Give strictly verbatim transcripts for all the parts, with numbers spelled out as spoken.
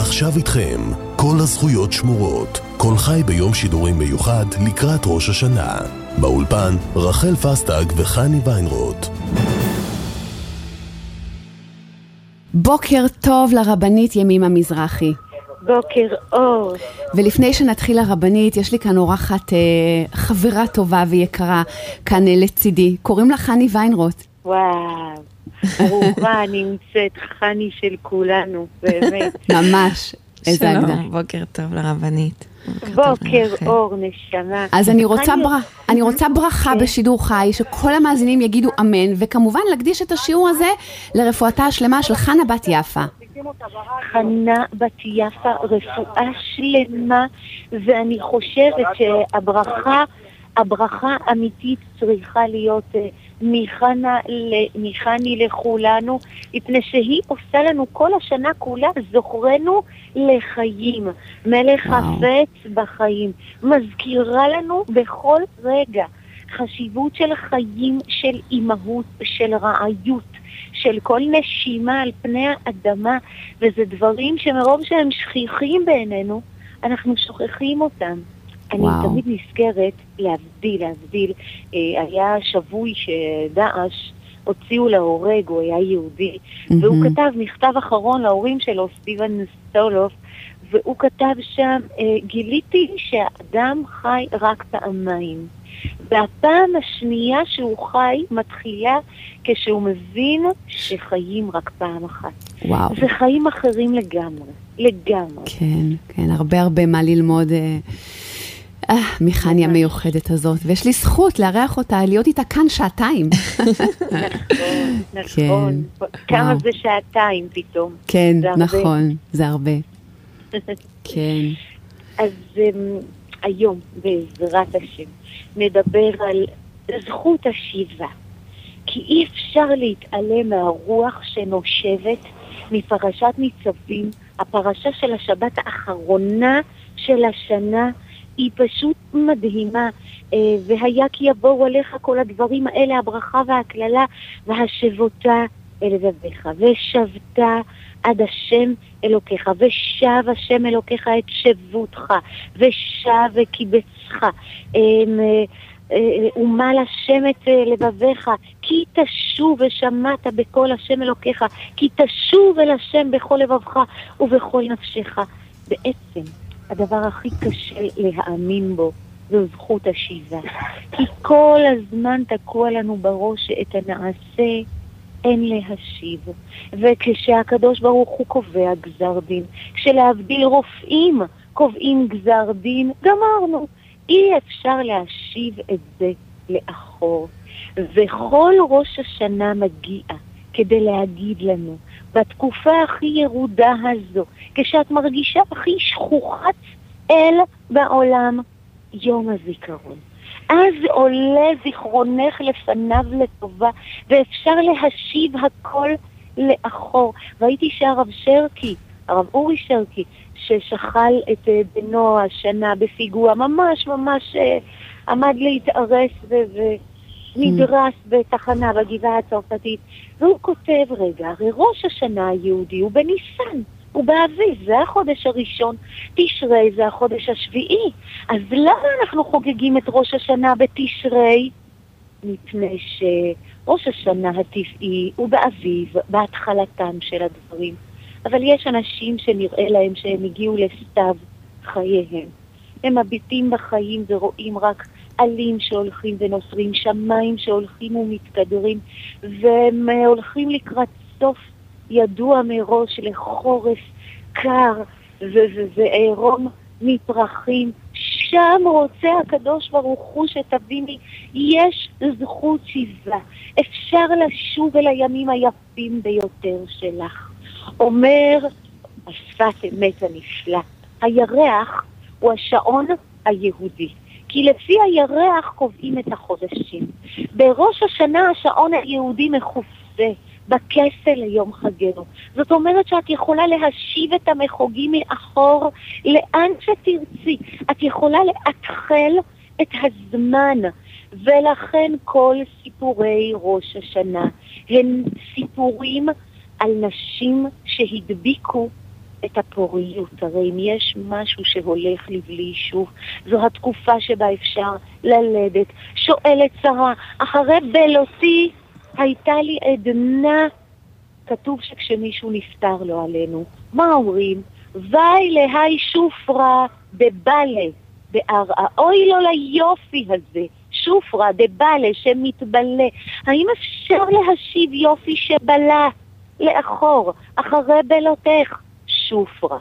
עכשיו איתכם, כל הזכויות שמורות. כל חי ביום שידורים מיוחד לקראת ראש השנה. באולפן, רחל פסטג וחני ויינרוט. בוקר טוב לרבנית ימימה מזרחי. בוקר אור. ולפני שנתחיל לרבנית, יש לי כאן אורחת אה, חברה טובה ויקרה כאן אה, לצידי. קוראים לה חני ויינרוט. וואו, ברוכה נמצאת חני של כולנו, באמת. ממש. איזה הגדה. שלום, בוקר טוב לרבנית. בוקר אור נשמה. אז אני רוצה, בר... אני רוצה ברכה בשידור חי, שכל המאזינים יגידו אמן, וכמובן להקדיש את השיעור הזה לרפואתה השלמה של חנה בת יפה. חנה בת יפה, רפואה שלמה, ואני חושבת שהברכה, הברכה אמיתית צריכה להיות מחנה, מחני לכולנו, מפני שהיא עושה לנו כל השנה כולה, זוכרנו לחיים, מלך חפץ בחיים, מזכירה לנו בכל רגע חשיבות של חיים, של אימהות, של רעיות, של כל נשימה על פני האדמה, וזה דברים שמרוב שהם שכיחים בעינינו, אנחנו שוכחים אותם. וואו. אני תמיד נזכרת להבדיל, להבדיל, אה, היה שבוי שדאעש הוציאו להורג, הוא היה יהודי, mm-hmm. והוא כתב מכתב אחרון להורים שלו, סטיבן סטולוף, והוא כתב שם, אה, גיליתי שהאדם חי רק פעמיים. והפעם השנייה שהוא חי מתחילה כשהוא מבין שחיים רק פעם אחת. וואו. זה חיים אחרים לגמרי, לגמרי. כן, כן, הרבה הרבה מה ללמוד אה, אה, מחני המיוחדת הזאת, ויש לי זכות לארח אותה, להיות איתה כאן שעתיים. נכון, נכון. כמה זה שעתיים פתאום. כן, נכון, זה הרבה. כן. אז היום, בעזרת השם, נדבר על זכות השיבה. כי אי אפשר להתעלם מהרוח שנושבת מפרשת ניצבים. הפרשה של השבת האחרונה של השנה היא פשוט מדהימה. והיה כי יבואו עליך כל הדברים האלה, הברכה והכללה, והשבותה אל לבביך, ושבת עד השם אלוקיך, ושב השם אלוקיך את שבותך, ושב וקיבצך, ומל השם את לבביך, כי תשוב ושמעת בכל השם אלוקיך, כי תשוב אל השם בכל לבבך ובכל נפשך. בעצם הדבר הכי קשה להאמין בו זו זכות השיבה, כי כל הזמן תקוע לנו בראש את הנעשה אין להשיב. וכשהקדוש ברוך הוא קובע גזר דין, כשלהבדיל רופאים קובעים גזר דין, גמרנו. אי אפשר להשיב את זה לאחור. וכל ראש השנה מגיע כדי להגיד לנו, בתקופה הכי ירודה הזו, כשאת מרגישה הכי שכוחת אל בעולם, יום הזיכרון. אז עולה זיכרונך לפניו לטובה, ואפשר להשיב הכל לאחור. ראיתי שהרב שרקי, הרב אורי שרקי, ששכל את בנו השנה בפיגוע, ממש ממש אה, עמד להתארס ונדרס mm. בתחנה בגבעה הצרפתית. והוא כותב, רגע, הרי ראש השנה היהודי הוא בניסן. הוא באביב, זה החודש הראשון, תשרי זה החודש השביעי. אז למה אנחנו חוגגים את ראש השנה בתשרי? מפני שראש השנה הטבעי הוא באביב, בהתחלתם של הדברים. אבל יש אנשים שנראה להם שהם הגיעו לסתיו חייהם. הם מביטים בחיים ורואים רק עלים שהולכים ונוסרים, שמיים שהולכים ומתקדרים, והם הולכים לקראת סוף ידוע מראש לחורף קר ועירום מפרחים. שם רוצה הקדוש ברוך הוא שתביני, יש זכות שיבה. אפשר לשוב אל הימים היפים ביותר שלך. אומר השפת אמת הנפלא, הירח הוא השעון היהודי. כי לפי הירח קובעים את החודשים. בראש השנה השעון היהודי מחופזה. בכסל ליום חגנו. זאת אומרת שאת יכולה להשיב את המחוגים מאחור לאן שתרצי. את יכולה להתחל את הזמן, ולכן כל סיפורי ראש השנה הם סיפורים על נשים שהדביקו את הפוריות. הרי אם יש משהו שהולך לבלי שוב, זו התקופה שבה אפשר ללדת. שואלת שרה, אחרי בלותי הייתה לי עדנה. כתוב שכשמישהו נפטר לו עלינו, מה אומרים? ואי להי שופרה דבלה בארעה. אוי לו ליופי הזה, שופרה דבלה שמתבלה. האם אפשר להשיב יופי שבלה לאחור, אחרי בלותך? שופרה.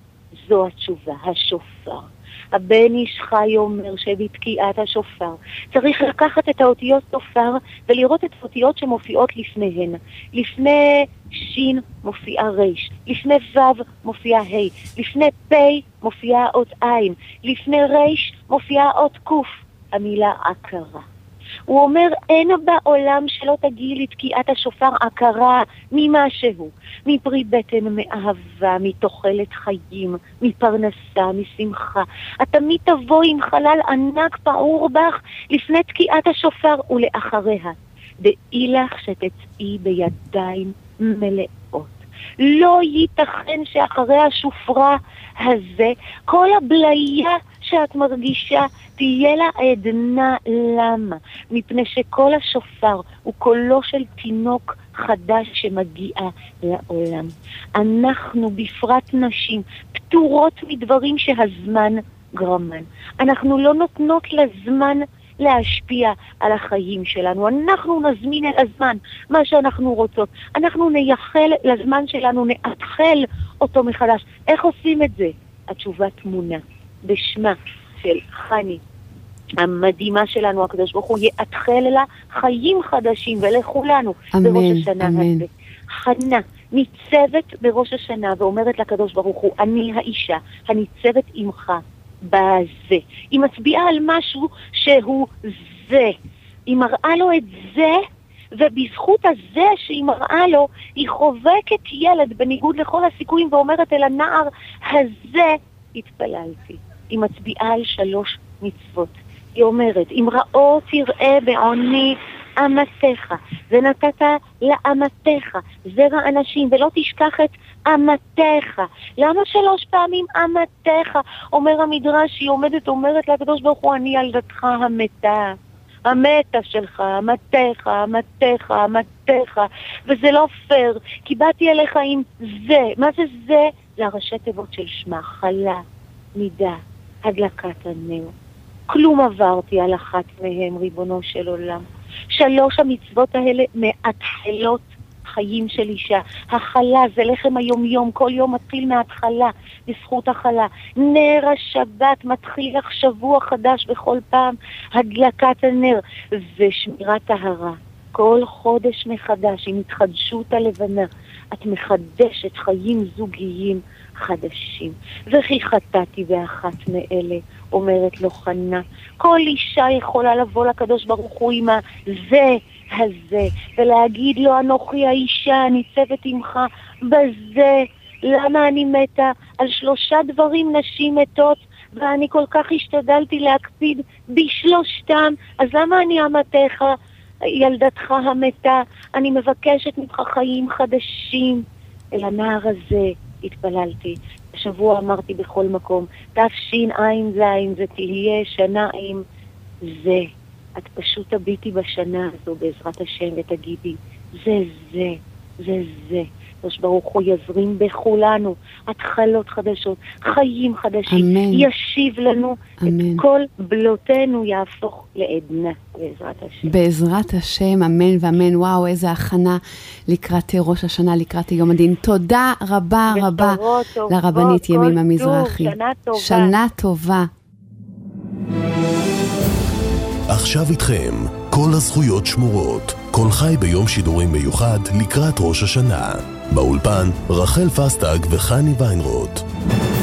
זו התשובה, השופר. הבן איש חי אומר שבתקיעת השופר צריך לקחת את האותיות שופר ולראות את האותיות שמופיעות לפניהן. לפני שין מופיעה ריש, לפני וו מופיעה ה', לפני פי מופיעה אות עין, לפני ריש מופיעה אות קוף, המילה עקרה. הוא אומר, אין בעולם שלא תגיעי לתקיעת השופר עקרה ממשהו, מפרי בטן, מאהבה, מתוחלת חיים, מפרנסה, משמחה. את תמיד תבוא עם חלל ענק פעור בך לפני תקיעת השופר ולאחריה. דעי לך שתצאי בידיים מלאות. לא ייתכן שאחרי השופרה הזה, כל הבליה שאת מרגישה תהיה לה עדנה. למה? מפני שכל השופר הוא קולו של תינוק חדש שמגיע לעולם. אנחנו בפרט נשים פטורות מדברים שהזמן גרמן. אנחנו לא נותנות לזמן להשפיע על החיים שלנו. אנחנו נזמין אל הזמן מה שאנחנו רוצות. אנחנו נייחל לזמן שלנו, נאתחל אותו מחדש. איך עושים את זה? התשובה תמונה בשמה של חני המדהימה שלנו, הקדוש ברוך הוא יאתחל לה חיים חדשים ולכולנו בראש השנה הזה. חנה ניצבת בראש השנה ואומרת לקדוש ברוך הוא, אני האישה הניצבת עמך בזה. היא מצביעה על משהו שהוא זה. היא מראה לו את זה, ובזכות הזה שהיא מראה לו, היא חובקת ילד בניגוד לכל הסיכויים ואומרת אל הנער הזה, התפללתי. היא מצביעה על שלוש מצוות. היא אומרת, אם ראו תראה בעוני אמתך, ונתת לאמתך זרע אנשים, ולא תשכח את אמתך. למה שלוש פעמים אמתך? אומר המדרש, היא עומדת, אומרת לקדוש ברוך הוא, אני ילדתך המתה. המתה שלך, אמתך, אמתך, אמתך. וזה לא פייר, כי באתי אליך עם זה. מה זה זה? זה הראשי תיבות של שמה, חלה, מידה, הדלקת הנר. כלום עברתי על אחת מהם, ריבונו של עולם. שלוש המצוות האלה מאתחלות חיים של אישה. החלה זה לחם היומיום, כל יום מתחיל מההתחלה, בזכות החלה. נר השבת מתחיל לך שבוע חדש בכל פעם, הדלקת הנר ושמירת טהרה. כל חודש מחדש, עם התחדשות הלבנה, את מחדשת חיים זוגיים חדשים. וכי חטאתי באחת מאלה, אומרת לו חנה. כל אישה יכולה לבוא לקדוש ברוך הוא עם הזה הזה, ולהגיד לו, אנוכי האישה הניצבת עמך בזה. למה אני מתה? על שלושה דברים נשים מתות, ואני כל כך השתדלתי להקפיד בשלושתם, אז למה אני אמתך, ילדתך המתה? אני מבקשת ממך חיים חדשים. אל הנער הזה התפללתי. השבוע אמרתי בכל מקום, תפשין עין זין, זה תהיה שנה עם זה. את פשוט תביטי בשנה הזו בעזרת השם ותגידי, זה זה, זה זה. הקדוש ברוך הוא יזרים בכולנו התחלות חדשות, חיים חדשים. אמן. ישיב לנו אמן. את כל בלותינו יהפוך לעדנה בעזרת השם. בעזרת השם, אמן ואמן. וואו, איזה הכנה לקראת ראש השנה, לקראת יום הדין. תודה רבה רבה טובות, לרבנית ימימה מזרחי. שנה טובה. שנה טובה. עכשיו איתכם, כל הזכויות שמורות. כל חי ביום שידורים מיוחד לקראת ראש השנה. באולפן, רחל פסטג וחני ויינרוט.